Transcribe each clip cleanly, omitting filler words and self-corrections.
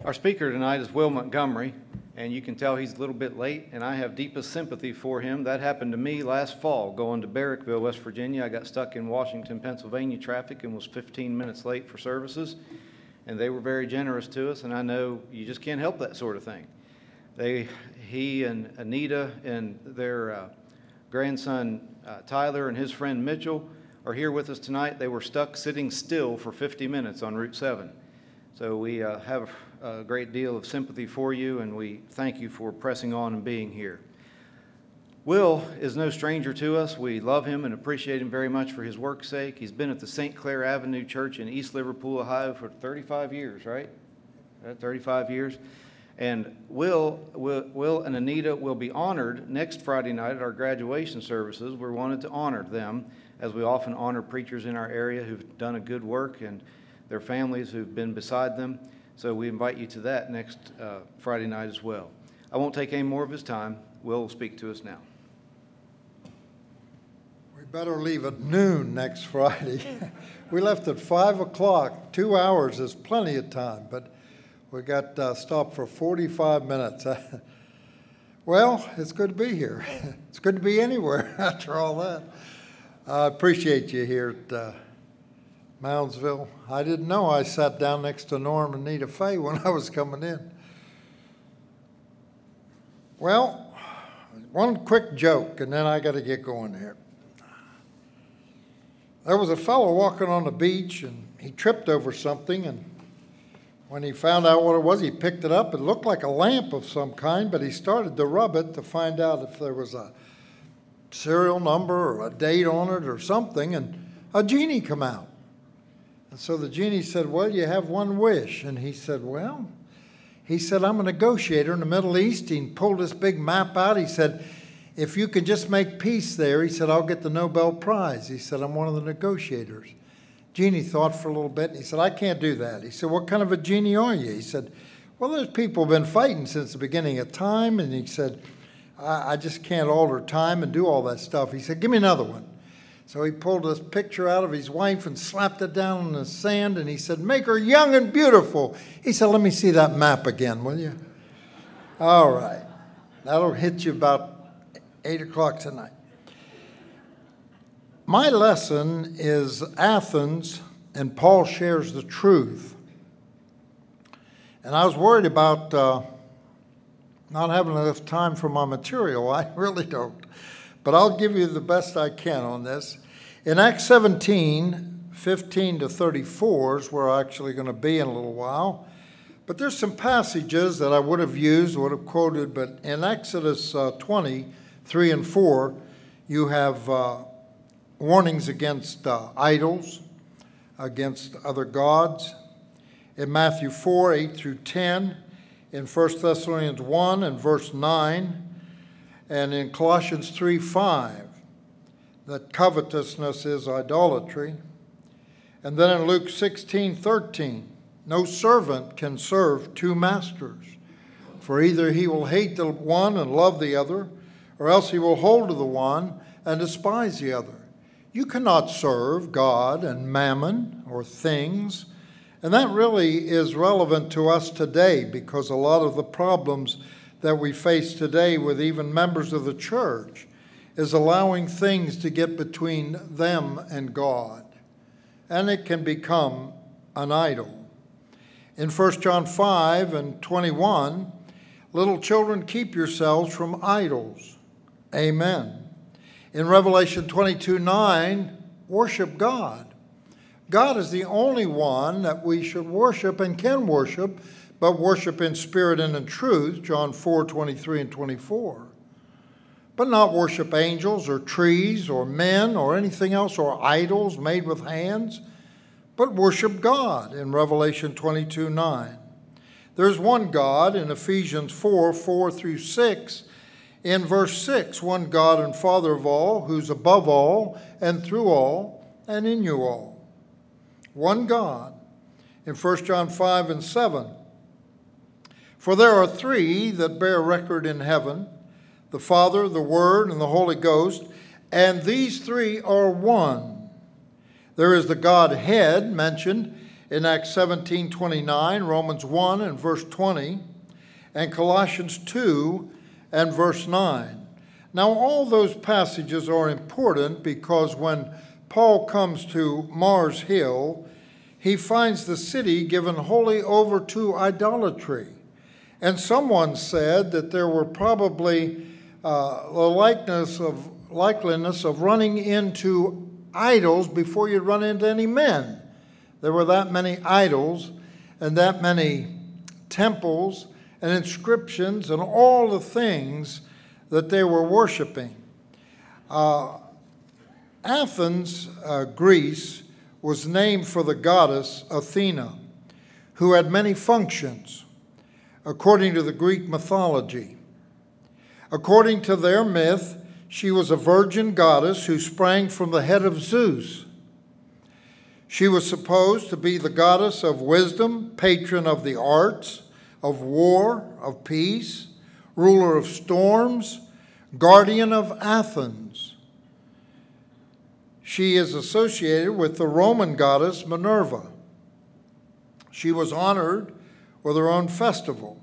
Our speaker tonight is Will Montgomery, and you can tell he's a little bit late, and I have deepest sympathy for him. That happened to me last fall going to Barrickville, West Virginia. I got stuck in Washington, Pennsylvania traffic and was 15 minutes late for services, and they were very generous to us, and I know you just can't help that sort of thing. He and Anita and their grandson Tyler and his friend Mitchell are here with us tonight. They were stuck sitting still for 50 minutes on Route 7. So we have a great deal of sympathy for you, and we thank you for pressing on and being here. Will is no stranger to us. We love him and appreciate him very much for his work's sake. He's been at the St. Clair Avenue Church in East Liverpool, Ohio for 35 years, right? 35 years. And Will and Anita will be honored next Friday night at our graduation services. We wanted to honor them, as we often honor preachers in our area who've done a good work and their families who've been beside them. So we invite you to that next Friday night as well. I won't take any more of his time. Will will speak to us now. We better leave at noon next Friday. We left at 5 o'clock. 2 hours is plenty of time, but we got stopped for 45 minutes. Well, it's good to be here. It's good to be anywhere after all that. I appreciate you here at Moundsville. I didn't know I sat down next to Norm and Nita Fay when I was coming in. Well, one quick joke, and then I got to get going here. There was a fellow walking on the beach, and he tripped over something, and when he found out what it was, he picked it up. It looked like a lamp of some kind, but he started to rub it to find out if there was a serial number or a date on it or something, and a genie come out. And so the genie said, well, you have one wish. And he said, I'm a negotiator in the Middle East. He pulled this big map out. He said, if you can just make peace there, he said, I'll get the Nobel Prize. He said, I'm one of the negotiators. Genie thought for a little bit, and he said, I can't do that. He said, what kind of a genie are you? He said, well, there's people who've been fighting since the beginning of time. And he said, I just can't alter time and do all that stuff. He said, give me another one. So he pulled this picture out of his wife and slapped it down in the sand, and he said, make her young and beautiful. He said, let me see that map again, will you? All right. That'll hit you about 8 o'clock tonight. My lesson is Athens, and Paul shares the truth. And I was worried about not having enough time for my material. I really don't. But I'll give you the best I can on this. In Acts 17, 15 to 34 is where I'm actually going to be in a little while. But there's some passages that I would have used, would have quoted. But in Exodus 20, 3 and 4, you have warnings against idols, against other gods. In Matthew 4, 8 through 10, in 1 Thessalonians 1 and verse 9, and in Colossians 3, 5, that covetousness is idolatry. And then in Luke 16, 13, no servant can serve two masters, for either he will hate the one and love the other, or else he will hold to the one and despise the other. You cannot serve God and mammon or things. And that really is relevant to us today, because a lot of the problems that we face today with even members of the church is allowing things to get between them and God. And it can become an idol. In 1 John 5 and 21, little children, keep yourselves from idols. Amen. In Revelation 22:9, worship God. God is the only one that we should worship and can worship, but worship in spirit and in truth, John 4, 23 and 24. But not worship angels or trees or men or anything else or idols made with hands, but worship God in Revelation 22:9. There's one God in Ephesians 4, 4 through 6. In verse 6, one God and Father of all, who's above all and through all and in you all. One God. In 1 John 5 and 7, for there are three that bear record in heaven, the Father, the Word, and the Holy Ghost, and these three are one. There is the Godhead mentioned in Acts 17:29, Romans 1 and verse 20, and Colossians 2 and verse 9. Now, all those passages are important because when Paul comes to Mars Hill, he finds the city given wholly over to idolatry. And someone said that there were probably the likeliness of running into idols before you run into any men. There were that many idols and that many temples and inscriptions and all the things that they were worshiping. Athens, Greece, was named for the goddess Athena, who had many functions, according to the Greek mythology. According to their myth, she was a virgin goddess who sprang from the head of Zeus. She was supposed to be the goddess of wisdom, patron of the arts, of war, of peace, ruler of storms, guardian of Athens. She is associated with the Roman goddess Minerva. She was honored with her own festival.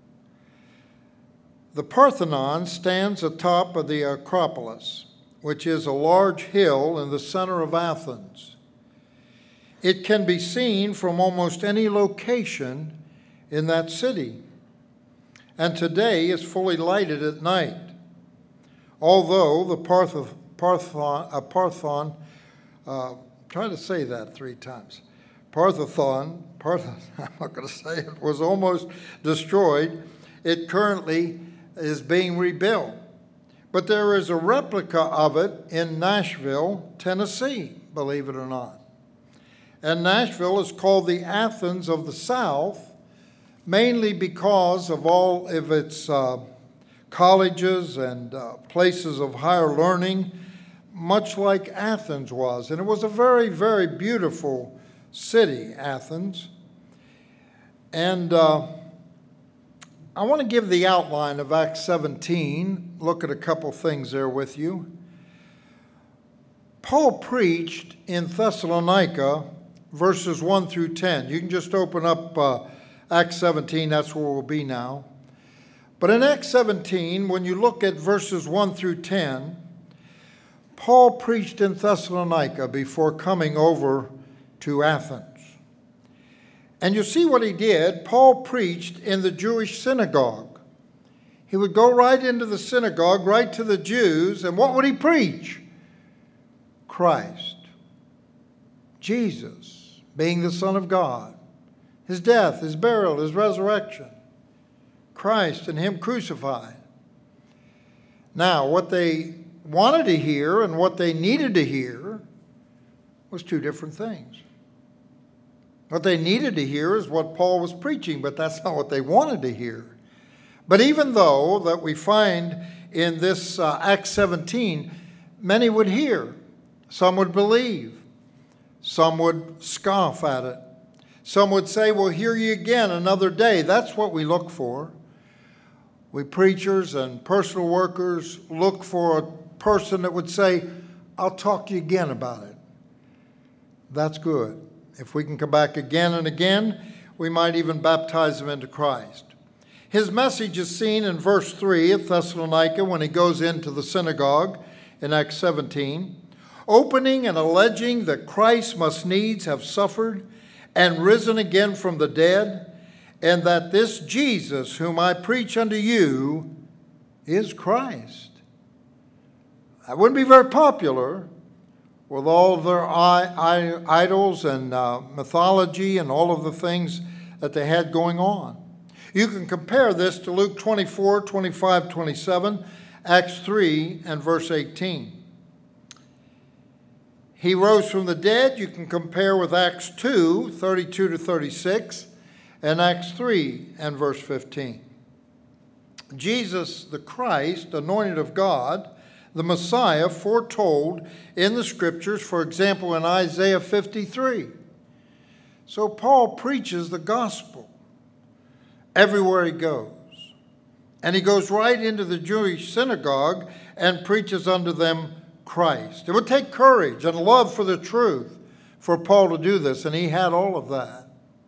The Parthenon stands atop of the Acropolis, which is a large hill in the center of Athens. It can be seen from almost any location in that city, and today is fully lighted at night. Although the Parthenon, try to say that 3 times. Parthenon, I'm not going to say it, was almost destroyed. It currently is being rebuilt. But there is a replica of it in Nashville, Tennessee, believe it or not. And Nashville is called the Athens of the South, mainly because of all of its colleges and places of higher learning, much like Athens was. And it was a very, very beautiful city, Athens. And I want to give the outline of Acts 17, look at a couple things there with you. Paul preached in Thessalonica, verses 1 through 10. You can just open up Acts 17, that's where we'll be now. But in Acts 17, when you look at verses 1 through 10, Paul preached in Thessalonica before coming over to Athens. And you see what he did. Paul preached in the Jewish synagogue. He would go right into the synagogue, right to the Jews, and what would he preach? Christ. Jesus, being the Son of God. His death, his burial, his resurrection. Christ and him crucified. Now, what they wanted to hear and what they needed to hear was 2 different things. What they needed to hear is what Paul was preaching, but that's not what they wanted to hear. But even though that we find in this Acts 17, many would hear, some would believe, some would scoff at it. Some would say, we'll hear you again another day. That's what we look for. We preachers and personal workers look for a person that would say, I'll talk to you again about it. That's good. If we can come back again and again, we might even baptize them into Christ. His message is seen in verse 3 of Thessalonica when he goes into the synagogue in Acts 17, opening and alleging that Christ must needs have suffered and risen again from the dead, and that this Jesus whom I preach unto you is Christ. That wouldn't be very popular with all of their idols and mythology and all of the things that they had going on. You can compare this to Luke 24, 25, 27, Acts 3, and verse 18. He rose from the dead. You can compare with Acts 2, 32 to 36, and Acts 3 and verse 15. Jesus, the Christ, anointed of God, the Messiah, foretold in the Scriptures, for example, in Isaiah 53. So Paul preaches the gospel everywhere he goes. And he goes right into the Jewish synagogue and preaches unto them Christ. It would take courage and love for the truth for Paul to do this, and he had all of that.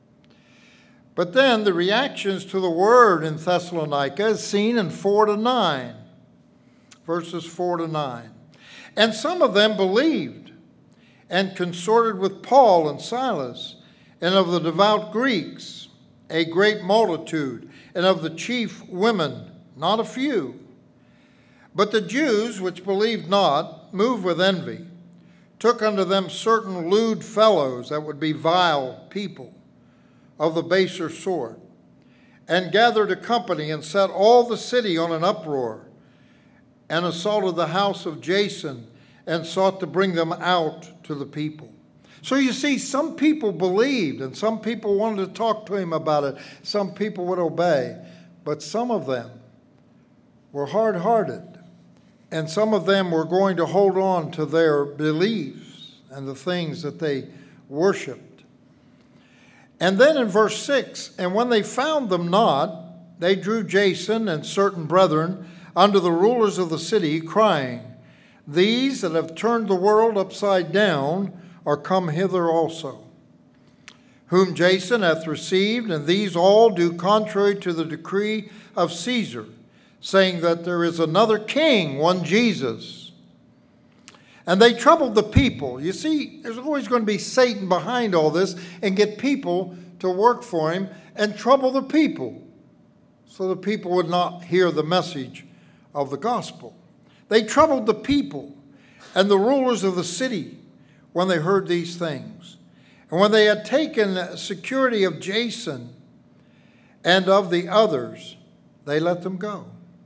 But then the reactions to the word in Thessalonica is seen in 4-9, verses 4-9. And some of them believed and consorted with Paul and Silas, and of the devout Greeks, a great multitude, and of the chief women, not a few. But the Jews, which believed not, moved with envy, took unto them certain lewd fellows that would be vile people of the baser sort, and gathered a company and set all the city on an uproar, and assaulted the house of Jason, and sought to bring them out to the people. So you see, some people believed, and some people wanted to talk to him about it. Some people would obey, but some of them were hard-hearted, and some of them were going to hold on to their beliefs and the things that they worshiped. And then in verse 6, and when they found them not, they drew Jason and certain brethren unto the rulers of the city, crying, These that have turned the world upside down are come hither also, whom Jason hath received, and these all do contrary to the decree of Caesar, saying that there is another king, one Jesus. And they troubled the people. You see, there's always going to be Satan behind all this and get people to work for him and trouble the people so the people would not hear the message of the gospel. They troubled the people and the rulers of the city when they heard these things. And when they had taken security of Jason and of the others, they let them go.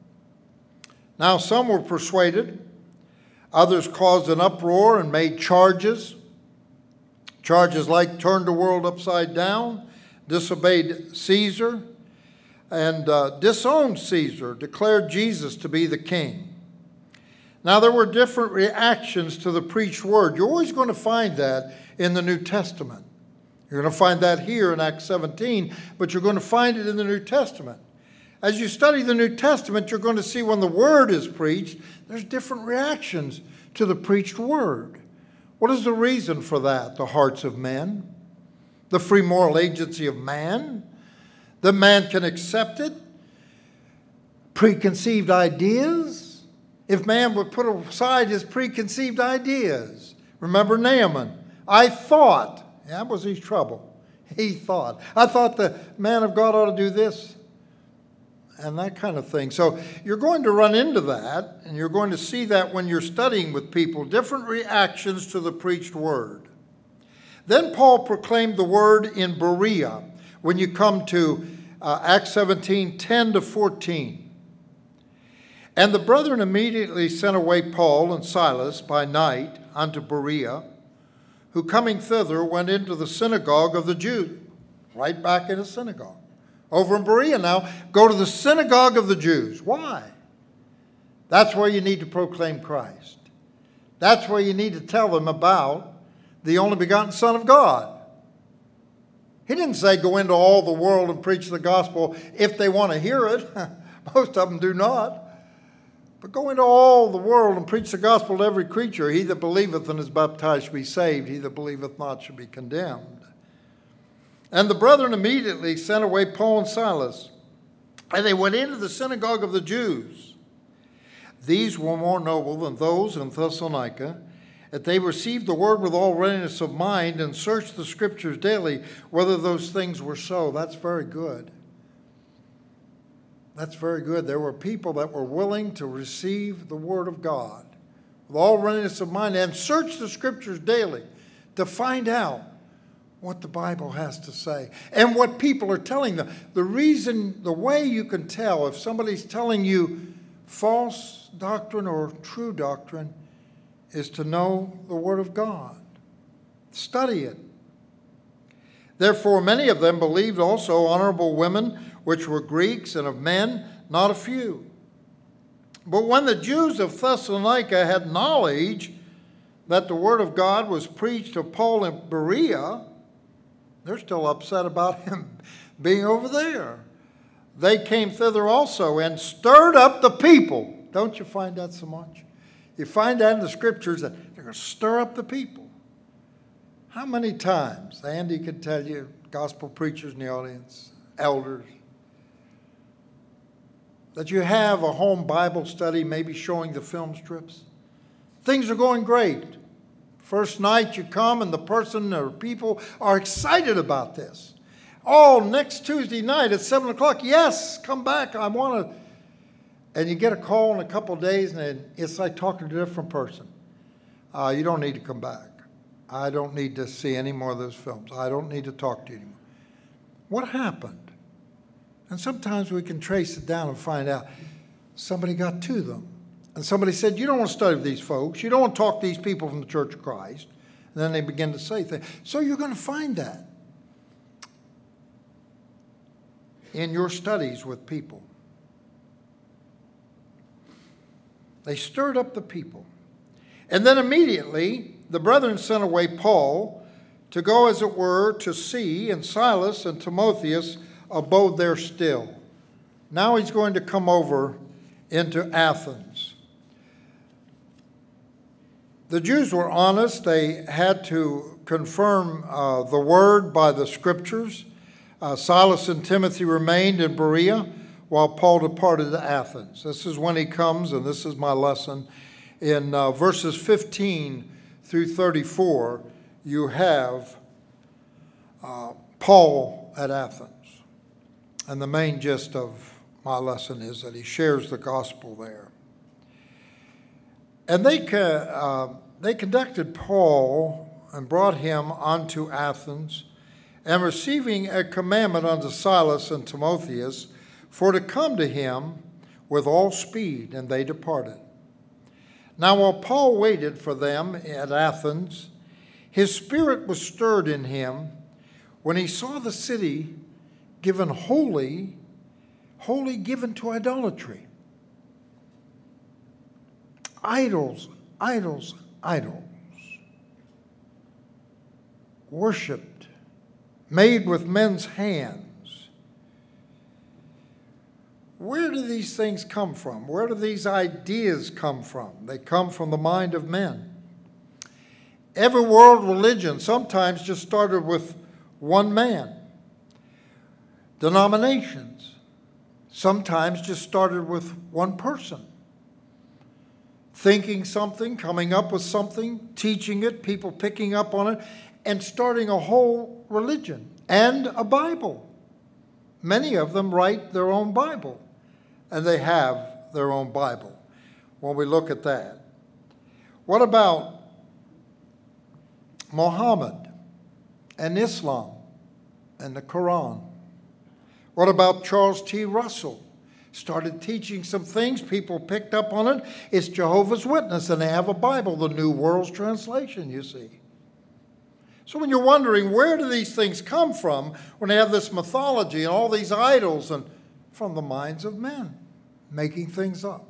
Now some were persuaded. Others caused an uproar and made charges. Charges like turned the world upside down, disobeyed Caesar, and disowned Caesar, declared Jesus to be the king. Now there were different reactions to the preached word. You're always going to find that in the New Testament. You're going to find that here in Acts 17, but you're going to find it in the New Testament. As you study the New Testament, you're going to see when the word is preached, there's different reactions to the preached word. What is the reason for that? The hearts of men, the free moral agency of man, that man can accept it, preconceived ideas. If man would put aside his preconceived ideas. Remember Naaman. I thought, that was his trouble. He thought. I thought the man of God ought to do this and that kind of thing. So you're going to run into that, and you're going to see that when you're studying with people, different reactions to the preached word. Then Paul proclaimed the word in Berea when you come to Acts 17, 10-14. And the brethren immediately sent away Paul and Silas by night unto Berea, who coming thither went into the synagogue of the Jews. Right back in a synagogue. Over in Berea now, go to the synagogue of the Jews. Why? That's where you need to proclaim Christ. That's where you need to tell them about the only begotten Son of God. He didn't say go into all the world and preach the gospel if they want to hear it. Most of them do not. But go into all the world and preach the gospel to every creature. He that believeth and is baptized shall be saved. He that believeth not shall be condemned. And the brethren immediately sent away Paul and Silas, and they went into the synagogue of the Jews. These were more noble than those in Thessalonica, that they received the word with all readiness of mind and searched the scriptures daily whether those things were so. That's very good. That's very good. There were people that were willing to receive the word of God with all readiness of mind and search the scriptures daily to find out what the Bible has to say and what people are telling them. The way you can tell if somebody's telling you false doctrine or true doctrine is to know the Word of God. Study it. Therefore, many of them believed also honorable women, which were Greeks, and of men, not a few. But when the Jews of Thessalonica had knowledge that the Word of God was preached of Paul in Berea, they're still upset about him being over there. They came thither also and stirred up the people. Don't you find that so much? You find that in the scriptures that they're going to stir up the people. How many times, Andy could tell you, gospel preachers in the audience, elders, that you have a home Bible study, maybe showing the film strips? Things are going great. First night you come and the person or people are excited about this. Oh, next Tuesday night at 7 o'clock, yes, come back, I want to. And you get a call in a couple of days and it's like talking to a different person. You don't need to come back. I don't need to see any more of those films. I don't need to talk to you anymore. What happened? And sometimes we can trace it down and find out somebody got to them. And somebody said, you don't want to study with these folks. You don't want to talk to these people from the Church of Christ. And then they begin to say things. So you're going to find that in your studies with people. They stirred up the people. And then immediately the brethren sent away Paul to go, as it were, to see, and Silas and Timotheus abode there still. Now he's going to come over into Athens. The Jews were honest. They had to confirm the word by the scriptures. Silas and Timothy remained in Berea while Paul departed to Athens. This is when he comes, and this is my lesson. In verses 15 through 34, you have Paul at Athens. And the main gist of my lesson is that he shares the gospel there. And they conducted Paul and brought him unto Athens, and receiving a commandment unto Silas and Timotheus for to come to him with all speed, and they departed. Now while Paul waited for them at Athens, his spirit was stirred in him when he saw the city given wholly given to idolatry. Idols, idols, idols. Worshipped, made with men's hands. Where do these things come from? Where do these ideas come from? They come from the mind of men. Every world religion sometimes just started with one man. Denominations sometimes just started with one person. Thinking something, coming up with something, teaching it, people picking up on it, and starting a whole religion and a Bible. Many of them write their own Bible, and they have their own Bible when we look at that. What about Muhammad and Islam and the Quran? What about Charles T. Russell? Started teaching some things, people picked up on it. It's Jehovah's Witness, and they have a Bible, the New World's Translation, you see. So when you're wondering, where do these things come from when they have this mythology and all these idols? And from the minds of men, making things up.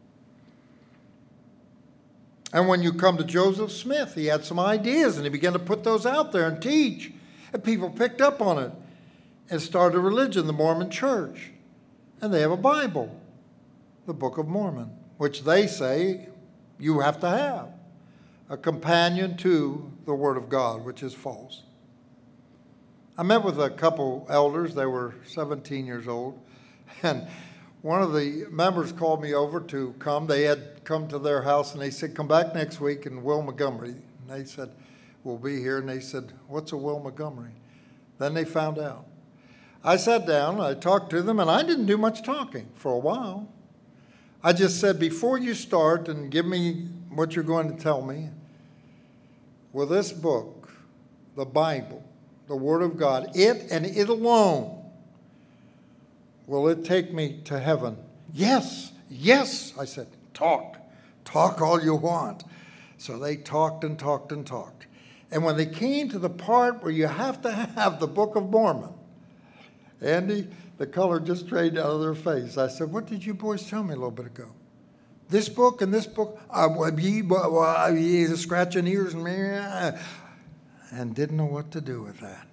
And when you come to Joseph Smith, he had some ideas, and he began to put those out there and teach. And people picked up on it and started a religion, the Mormon Church. And they have a Bible, the Book of Mormon, which they say you have to have, a companion to the Word of God, which is false. I met with a couple elders. They were 17 years old. And one of the members called me over to come. They had come to their house, and they said, come back next week in Will Montgomery. And they said, we'll be here. And they said, what's a Will Montgomery? Then they found out. I sat down, I talked to them, and I didn't do much talking for a while. I just said, before you start and give me what you're going to tell me, will this book, the Bible, the Word of God, it and it alone, will it take me to heaven? Yes, yes, I said, talk all you want. So they talked and talked and talked. And when they came to the part where you have to have the Book of Mormon, Andy, the color just drained out of their face. I said, what did you boys tell me a little bit ago? This book and this book, scratching ears and didn't know what to do with that.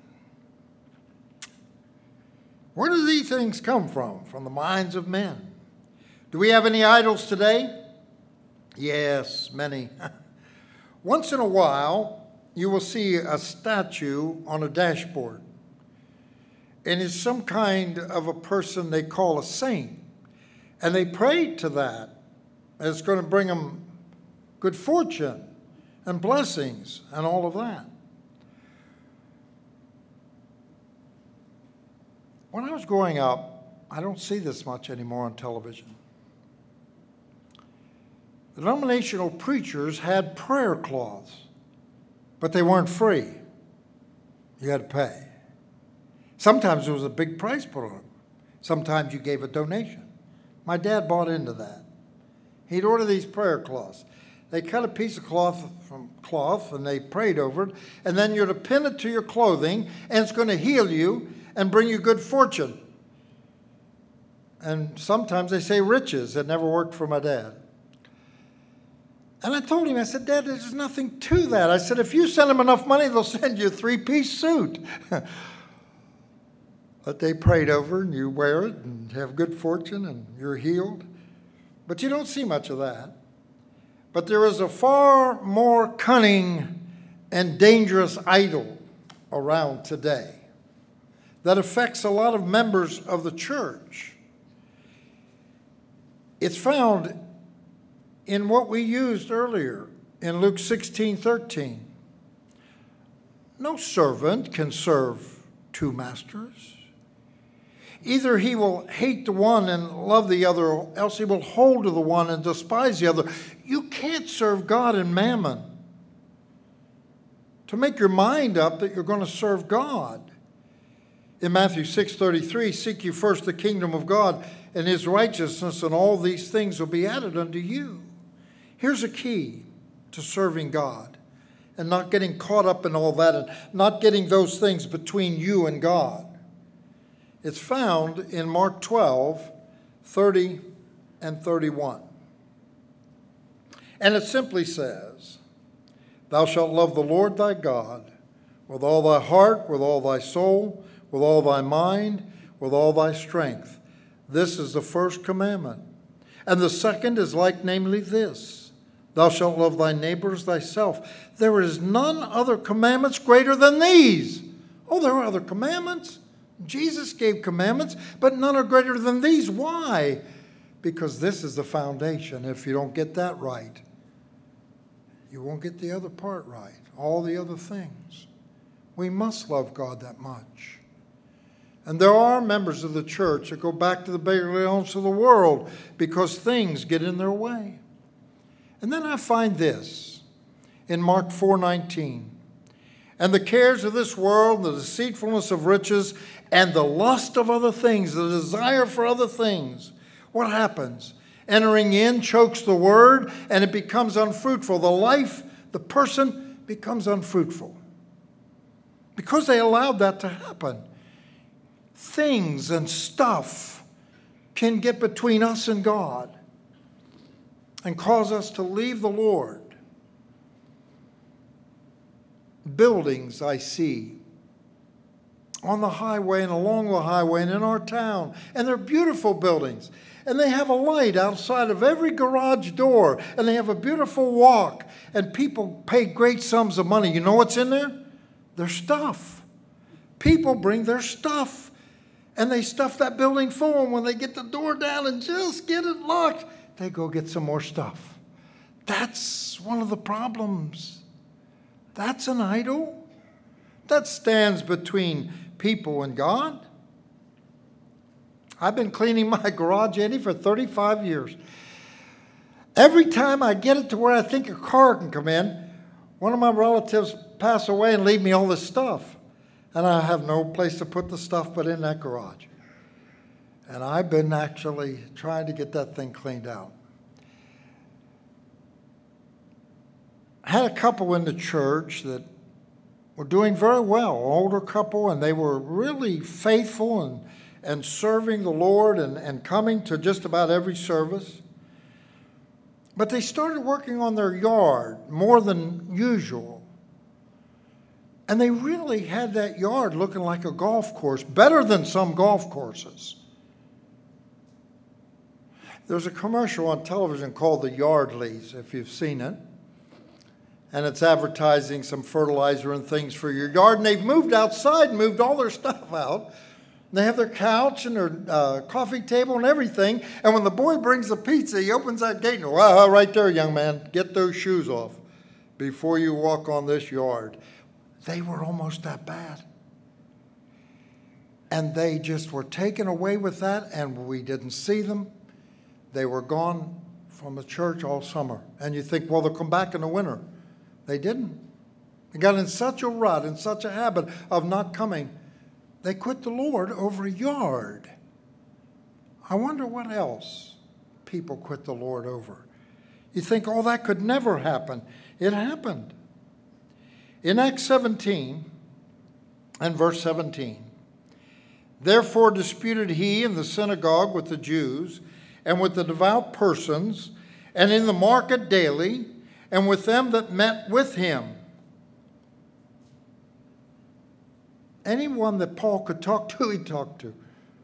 Where do these things come from? From the minds of men. Do we have any idols today? Yes, many. Once in a while, you will see a statue on a dashboard. And it's some kind of a person they call a saint. And they prayed to that. It's going to bring them good fortune and blessings and all of that. When I was growing up, I don't see this much anymore on television. The denominational preachers had prayer cloths, but they weren't free. You had to pay. Sometimes there was a big price put on them. Sometimes you gave a donation. My dad bought into that. He'd order these prayer cloths. They cut a piece of cloth from cloth and they prayed over it, and then you're to pin it to your clothing, and it's going to heal you and bring you good fortune. And sometimes they say riches. It never worked for my dad. And I told him, I said, Dad, there's nothing to that. I said, if you send them enough money, they'll send you a 3-piece suit. But they prayed over, and you wear it and have good fortune and you're healed. But you don't see much of that. But there is a far more cunning and dangerous idol around today that affects a lot of members of the church. It's found in what we used earlier in Luke 16:13. No servant can serve 2 masters. Either he will hate the one and love the other, or else he will hold to the one and despise the other. You can't serve God and mammon. To make your mind up that you're going to serve God. In Matthew 6:33, seek ye first the kingdom of God and his righteousness, and all these things will be added unto you. Here's a key to serving God and not getting caught up in all that and not getting those things between you and God. It's found in Mark 12:30 and 31. And it simply says, Thou shalt love the Lord thy God with all thy heart, with all thy soul, with all thy mind, with all thy strength. This is the first commandment. And the second is like, namely this, Thou shalt love thy neighbor as thyself. There is none other commandments greater than these. Oh, there are other commandments. Jesus gave commandments, but none are greater than these. Why? Because this is the foundation. If you don't get that right, you won't get the other part right, all the other things. We must love God that much. And there are members of the church that go back to the Balaams of the world because things get in their way. And then I find this in Mark 4:19. And the cares of this world, the deceitfulness of riches, and the lust of other things, the desire for other things. What happens? Entering in chokes the word, and it becomes unfruitful. The person becomes unfruitful. Because they allowed that to happen. Things and stuff can get between us and God and cause us to leave the Lord. Buildings I see on the highway and along the highway and in our town. And they're beautiful buildings. And they have a light outside of every garage door. And they have a beautiful walk. And people pay great sums of money. You know what's in there? Their stuff. People bring their stuff. And they stuff that building full. And when they get the door down and just get it locked, they go get some more stuff. That's one of the problems. That's an idol. That stands between people and God. I've been cleaning my garage, Eddie, for 35 years. Every time I get it to where I think a car can come in, one of my relatives pass away and leave me all this stuff. And I have no place to put the stuff but in that garage. And I've been actually trying to get that thing cleaned out. I had a couple in the church that were doing very well, an older couple, and they were really faithful and serving the Lord and coming to just about every service. But they started working on their yard more than usual. And they really had that yard looking like a golf course, better than some golf courses. There's a commercial on television called The Yardleys, if you've seen it. and it's advertising some fertilizer and things for your yard. And they've moved outside and moved all their stuff out. They have their couch and their coffee table and everything. And when the boy brings the pizza, he opens that gate and, wow, right there, young man, get those shoes off before you walk on this yard. They were almost that bad. And they just were taken away with that, and we didn't see them. They were gone from the church all summer. And you think, well, they'll come back in the winter. They didn't. They got in such a rut, in such a habit of not coming, they quit the Lord over a yard. I wonder what else people quit the Lord over. You think, oh, that could never happen. It happened. In Acts 17 and verse 17, therefore disputed he in the synagogue with the Jews and with the devout persons, and in the market daily, and with them that met with him. Anyone that Paul could talk to, he talked to.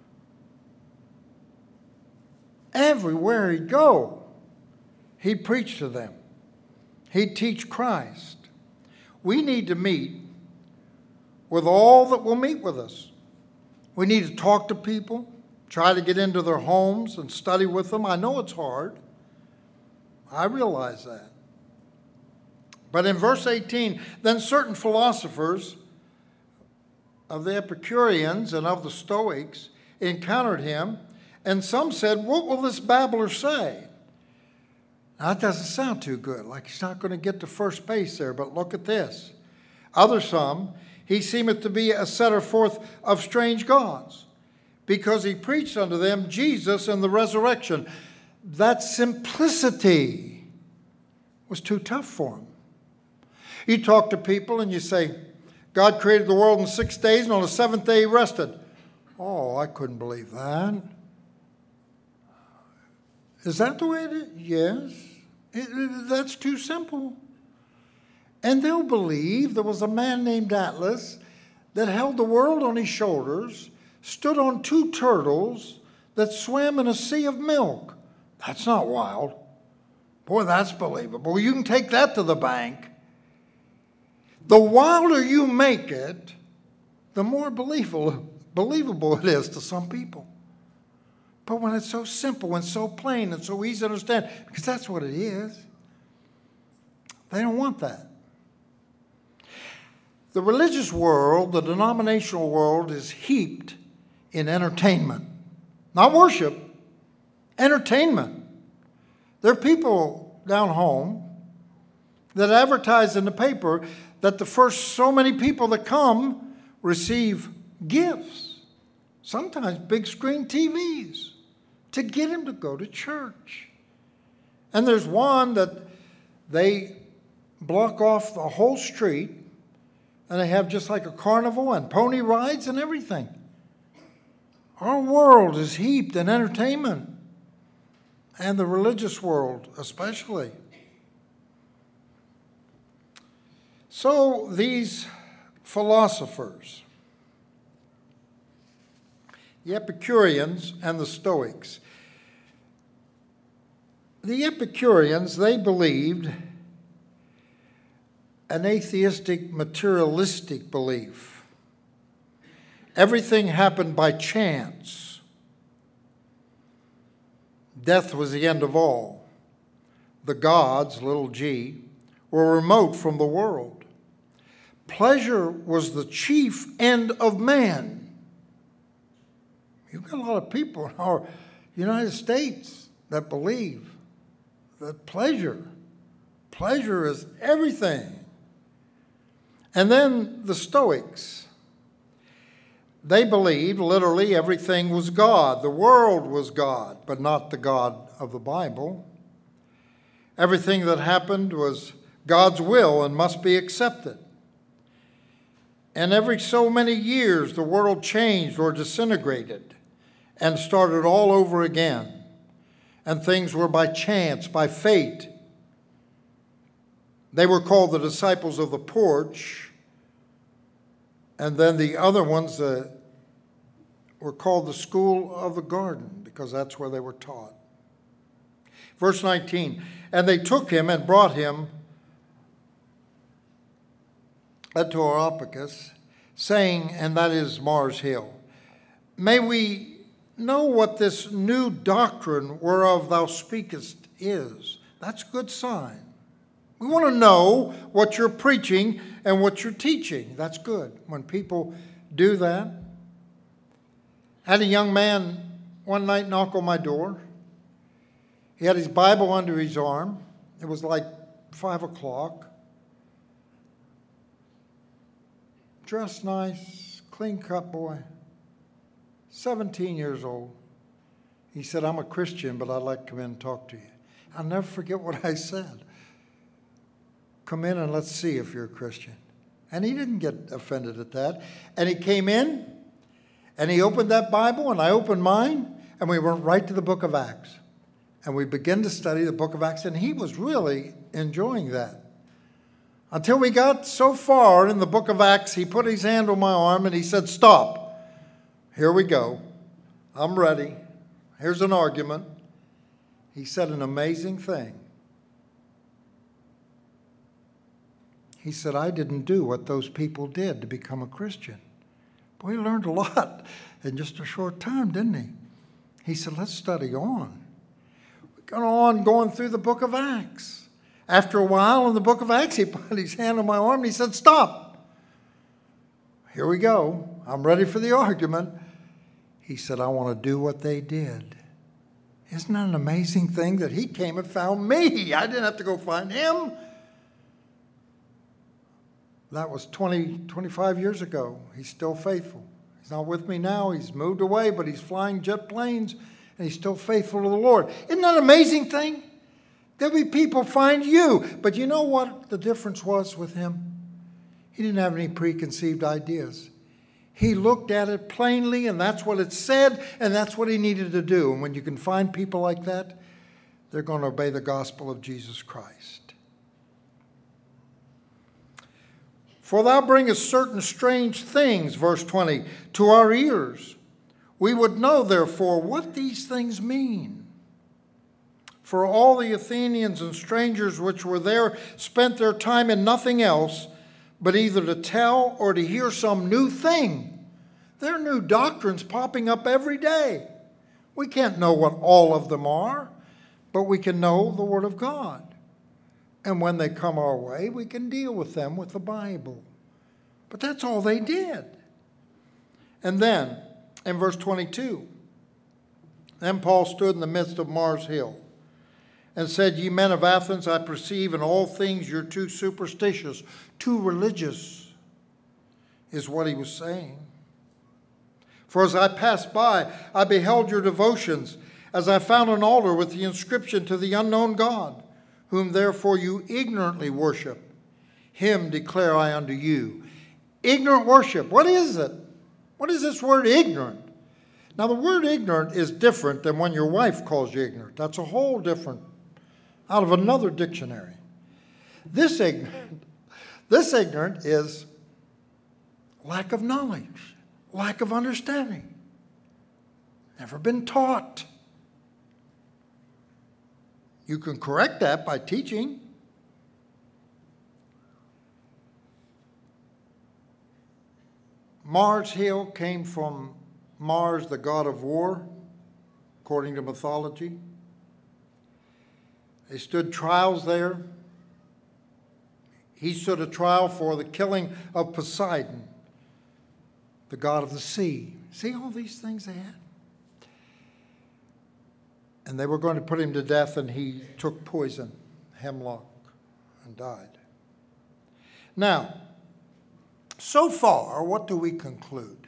Everywhere he'd go, he'd preach to them. He'd teach Christ. We need to meet with all that will meet with us. We need to talk to people, try to get into their homes and study with them. I know it's hard. I realize that. But in verse 18, then certain philosophers of the Epicureans and of the Stoics encountered him, and some said, what will this babbler say? Now, that doesn't sound too good, like he's not going to get to first base there, but look at this. Other some, he seemeth to be a setter forth of strange gods, because he preached unto them Jesus and the resurrection. That simplicity was too tough for him. You talk to people and you say, God created the world in 6 days, and on the seventh day he rested. Oh, I couldn't believe that. Is that the way it is? Yes. That's too simple. And they'll believe there was a man named Atlas that held the world on his shoulders, stood on 2 turtles that swam in a sea of milk. That's not wild. Boy, that's believable. You can take that to the bank. The wilder you make it, the more believable it is to some people. But when it's so simple and so plain and so easy to understand, because that's what it is, they don't want that. The religious world, the denominational world, is heaped in entertainment. Not worship, entertainment. There are people down home that advertise in the paper that the first so many people that come receive gifts, sometimes big screen TVs, to get them to go to church. And there's one that they block off the whole street, and they have just like a carnival and pony rides and everything. Our world is heaped in entertainment, and the religious world especially. So these philosophers, the Epicureans and the Stoics. The Epicureans, they believed an atheistic, materialistic belief. Everything happened by chance. Death was the end of all. The gods, little g, were remote from the world. Pleasure was the chief end of man. You've got a lot of people in our United States that believe that pleasure is everything. And then the Stoics, they believed literally everything was God. The world was God, but not the God of the Bible. Everything that happened was God's will and must be accepted. And every so many years, the world changed or disintegrated and started all over again. And things were by chance, by fate. They were called the disciples of the porch. And then the other ones were called the school of the garden, because that's where they were taught. Verse 19, and they took him and brought him Areopagus, saying, and that is Mars Hill, may we know what this new doctrine whereof thou speakest is. That's a good sign. We want to know what you're preaching and what you're teaching. That's good when people do that. I had a young man one night knock on my door. He had his Bible under his arm. It was like 5 o'clock. Dressed nice, clean-cut boy. 17 years old. He said, I'm a Christian, but I'd like to come in and talk to you. I'll never forget what I said. Come in and let's see if you're a Christian. And he didn't get offended at that. And he came in, and he opened that Bible, and I opened mine, and we went right to the book of Acts. And we began to study the book of Acts, and he was really enjoying that. Until we got so far in the book of Acts, he put his hand on my arm, and he said, stop. Here we go. I'm ready. Here's an argument. He said an amazing thing. He said, I didn't do what those people did to become a Christian. Boy, he learned a lot in just a short time, didn't he? He said, let's study on. We got on going through the book of Acts. After a while in the book of Acts, he put his hand on my arm and he said, stop. Here we go. I'm ready for the argument. He said, I want to do what they did. Isn't that an amazing thing that he came and found me? I didn't have to go find him. That was 25 years ago. He's still faithful. He's not with me now. He's moved away, but he's flying jet planes, and he's still faithful to the Lord. Isn't that an amazing thing? There'll be people find you. But you know what the difference was with him? He didn't have any preconceived ideas. He looked at it plainly, and that's what it said, and that's what he needed to do. And when you can find people like that, they're going to obey the gospel of Jesus Christ. For thou bringest certain strange things, verse 20, to our ears. We would know, therefore, what these things mean. For all the Athenians and strangers which were there spent their time in nothing else, but either to tell or to hear some new thing. There are new doctrines popping up every day. We can't know what all of them are, but we can know the Word of God. And when they come our way, we can deal with them with the Bible. But that's all they did. And then, in verse 22, then Paul stood in the midst of Mars Hill and said, Ye men of Athens, I perceive in all things you're too superstitious, too religious, is what he was saying. For as I passed by, I beheld your devotions, as I found an altar with the inscription to the unknown God, whom therefore you ignorantly worship. Him declare I unto you. Ignorant worship. What is it? What is this word ignorant? Now the word ignorant is different than when your wife calls you ignorant. That's a whole different, out of another dictionary. This ignorant is lack of knowledge, lack of understanding. Never been taught. You can correct that by teaching. Mars Hill came from Mars, the god of war, according to mythology. They stood trials there. He stood a trial for the killing of Poseidon, the god of the sea. See all these things they had? And they were going to put him to death, and he took poison, hemlock, and died. Now, so far, what do we conclude?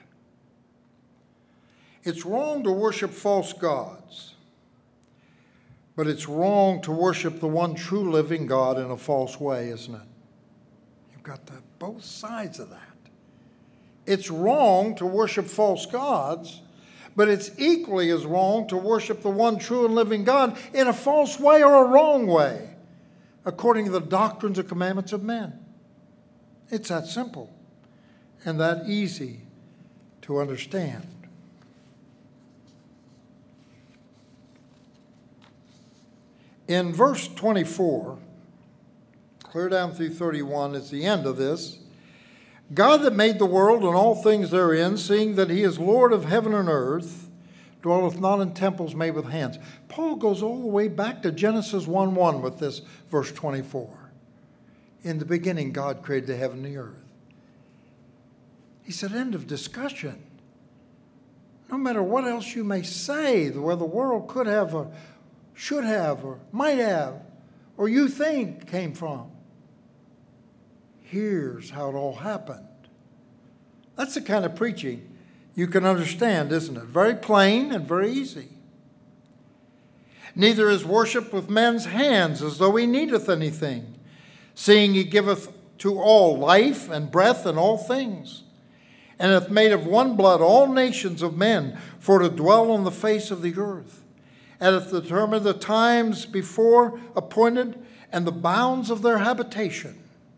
It's wrong to worship false gods, but it's wrong to worship the one true living God in a false way, isn't it? You've got both sides of that. It's wrong to worship false gods, but it's equally as wrong to worship the one true and living God in a false way or a wrong way, according to the doctrines and commandments of men. It's that simple and that easy to understand. In verse 24, clear down through 31 is the end of this. God that made the world and all things therein, seeing that he is Lord of heaven and earth, dwelleth not in temples made with hands. Paul goes all the way back to Genesis 1:1 with this verse 24. In the beginning, God created the heaven and the earth. He said, end of discussion. No matter what else you may say, where the world could have or should have or might have, or you think came from, here's how it all happened. That's the kind of preaching you can understand, isn't it? Very plain and very easy. Neither is worship with men's hands, as though he needeth anything, seeing he giveth to all life and breath and all things, and hath made of one blood all nations of men for to dwell on the face of the earth, and hath determined the times before appointed and the bounds of their habitation,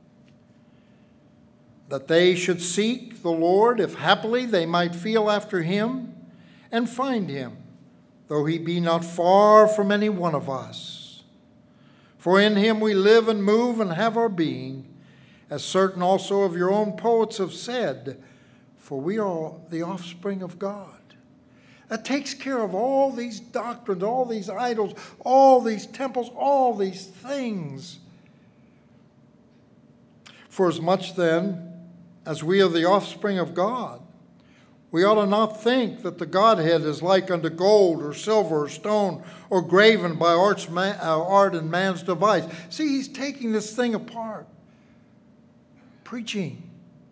that they should seek the Lord, if happily they might feel after him and find him, though he be not far from any one of us. For in him we live and move and have our being, as certain also of your own poets have said, for we are the offspring of God. That takes care of all these doctrines, all these idols, all these temples, all these things. For as much then as we are the offspring of God, we ought to not think that the Godhead is like unto gold or silver or stone or graven by art and man's device. See, he's taking this thing apart, preaching.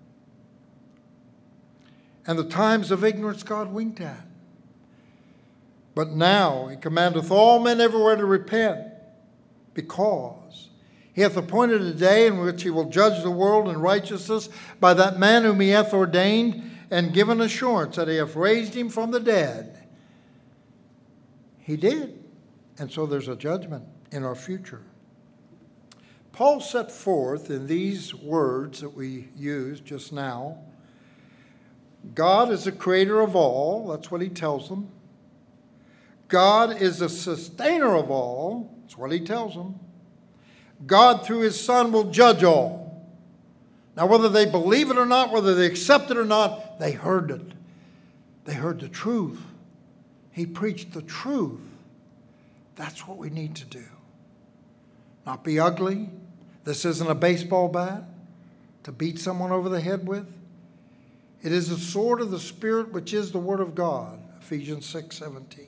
And the times of ignorance God winked at. But now he commandeth all men everywhere to repent, because he hath appointed a day in which he will judge the world in righteousness by that man whom he hath ordained, and given assurance that he hath raised him from the dead. He did. And so there's a judgment in our future. Paul set forth in these words that we used just now, God is the creator of all. That's what he tells them. God is the sustainer of all. That's what he tells them. God, through his Son, will judge all. Now, whether they believe it or not, whether they accept it or not, they heard it. They heard the truth. He preached the truth. That's what we need to do. Not be ugly. This isn't a baseball bat to beat someone over the head with. It is the sword of the Spirit, which is the Word of God. Ephesians 6:17.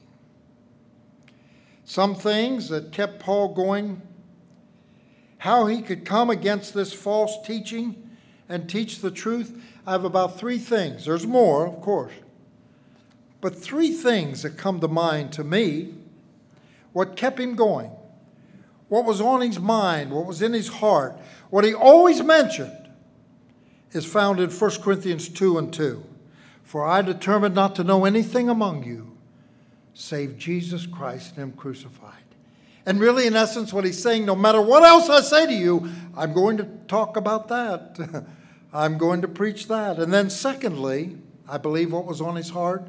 Some things that kept Paul going, how he could come against this false teaching and teach the truth. I have about 3 things. There's more, of course. But 3 things that come to mind to me. What kept him going. What was on his mind. What was in his heart. What he always mentioned is found in 1 Corinthians 2:2. For I determined not to know anything among you save Jesus Christ and him crucified. And really, in essence, what he's saying, no matter what else I say to you, I'm going to talk about that. I'm going to preach that. And then secondly, I believe what was on his heart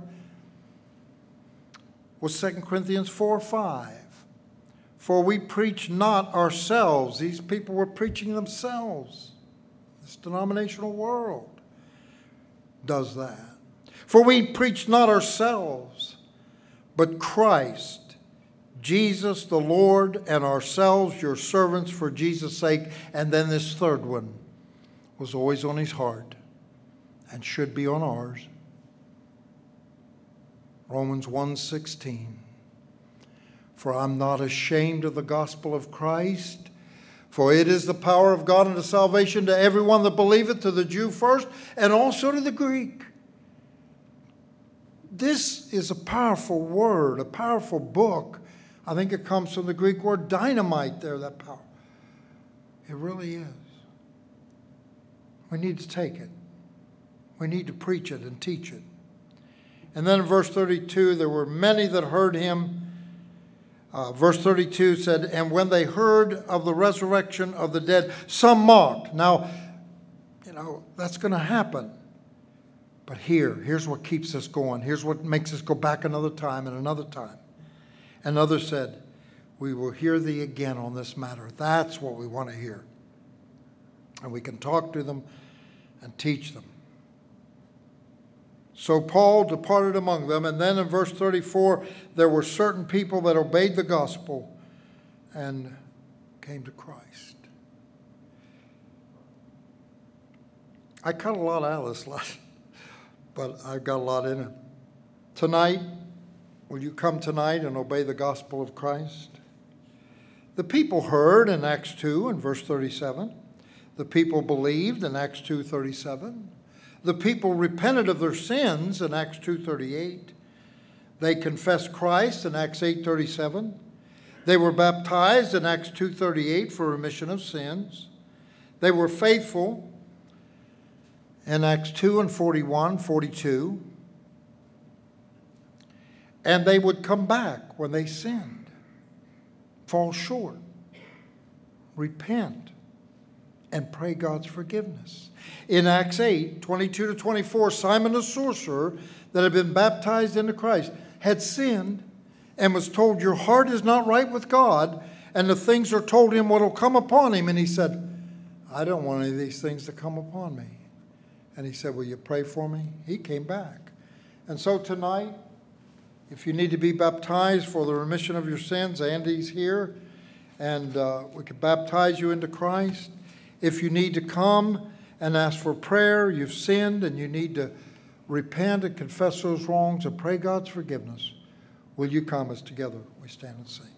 was 2 Corinthians 4:5. For we preach not ourselves. These people were preaching themselves. This denominational world does that. For we preach not ourselves, but Christ, Jesus the Lord, and ourselves your servants for Jesus' sake. And then this third one was always on his heart and should be on ours. Romans 1:16. For I'm not ashamed of the gospel of Christ, for it is the power of God unto salvation to everyone that believeth, to the Jew first, and also to the Greek. This is a powerful word, a powerful book. I think it comes from the Greek word dynamite there, that power. It really is. We need to take it. We need to preach it and teach it. And then in verse 32, there were many that heard him. Verse 32 said, and when they heard of the resurrection of the dead, some mocked. Now, that's going to happen. But here's what keeps us going. Here's what makes us go back another time and another time. And others said, we will hear thee again on this matter. That's what we want to hear. And we can talk to them and teach them. So Paul departed among them, and then in verse 34, there were certain people that obeyed the gospel and came to Christ. I cut a lot out of this lesson, but I've got a lot in it. Tonight, will you come tonight and obey the gospel of Christ? The people heard in Acts 2 and verse 37. The people believed in Acts 2:37. The people repented of their sins in Acts 2:38. They confessed Christ in Acts 8:37. They were baptized in Acts 2:38 for remission of sins. They were faithful in Acts 2 and 41, 42. And they would come back when they sinned, fall short, repent, and pray God's forgiveness. In Acts 8, 22 to 24, Simon the sorcerer that had been baptized into Christ had sinned and was told, your heart is not right with God, and the things are told him what will come upon him. And he said, I don't want any of these things to come upon me. And he said, will you pray for me? He came back. And so tonight, if you need to be baptized for the remission of your sins, Andy's here, and we can baptize you into Christ. If you need to come and ask for prayer, you've sinned and you need to repent and confess those wrongs and pray God's forgiveness, will you come as together we stand and sing?